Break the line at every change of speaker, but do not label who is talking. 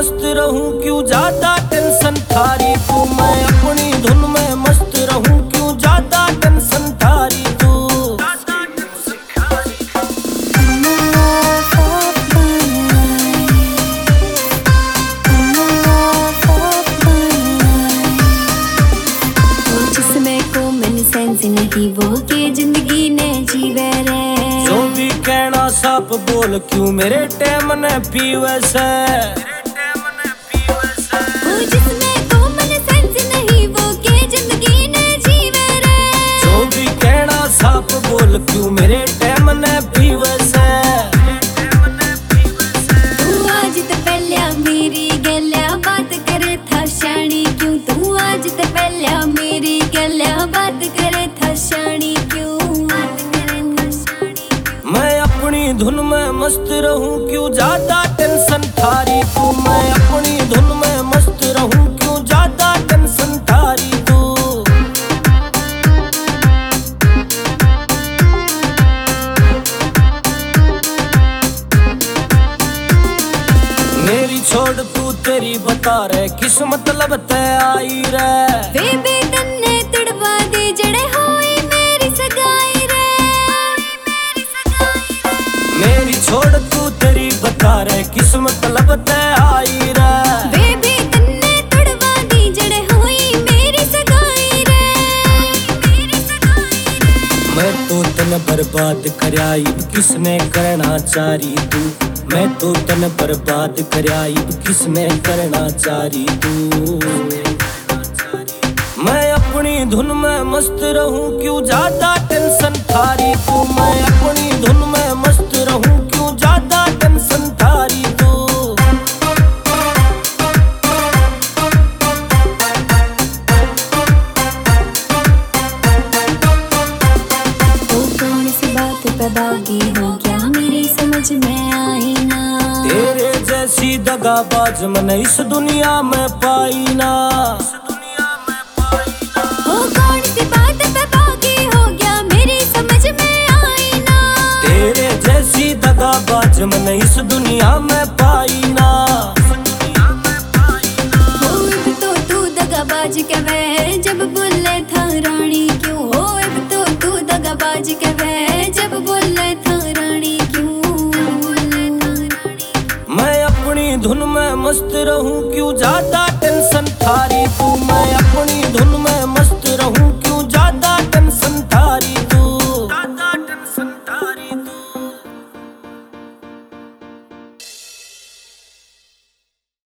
मस्त रहूं क्यों ज्यादा टेंशन थारी तू। मैं अपनी धुन में मस्त रहूं क्यों ज्यादा टेंशन थारी तू।
जिसमें कॉमन सेंस नहीं वो के जिंदगी ने जीवे रे।
जो भी कहना साफ बोल क्यों मेरे टाइम ने पीवे से।
जिसमें कॉमन सेंस नहीं वो के जिंदगी ने जीवे रे।
जो भी कहना साफ बोल क्यों मेरे टाइम ने पीवे से।
तू आज तो पहले मेरी गल्या बात करे था शानी क्यों। तू आज तो पहले मेरी गल्या बात करे था शानी क्यों।
मैं अपनी धुन में मस्त रहूं क्यों ज्यादा टेंशन थारी तू। मैं अपनी धुन में मस्त रहूं क्यों ज्यादा टेंशन थारी तू। मेरी छोड़ तू तेरी बता रे किस मतलब ते आई रे।
बेबी तन्ने तड़वा दी जड़े होई मेरी सगाई रे।
मेरी छोड़ तू तेरी बता रे किस मतलब ते आई रे।
बेबी तन्ने तड़वा दी जड़े होई मेरी सगाई रे।
मैं तो तन बर्बाद करया इब किसने करना चारी तू। मैं तो तन बर्बाद करया इब किसने करना चारी तू। मैं अपनी धुन में मस्त रहूं क्यों ज्यादा टेंशन थारी तू। मैं अपनी धुन में मस्त रहूं क्यों ज्यादा टेंशन थारी तू।
कौन सी बात पे बागी हो क्या मेरी समझ में आई ना।
तेरे जैसी दगाबाज मन इस दुनिया में पाई ना।
कौन सी बात पे बागी हो गया मेरी समझ में आई ना।
तेरे जैसी दगाबाज मन इस दुनिया में पाई ना।
अब तो तू दगाबाज कहवे जब बोले था रानी क्यों। हो अब तो तू दगाबाज कहवे जब बोले था रानी क्यों।
मैं अपनी धुन में मस्त रहूं क्यों ज्यादा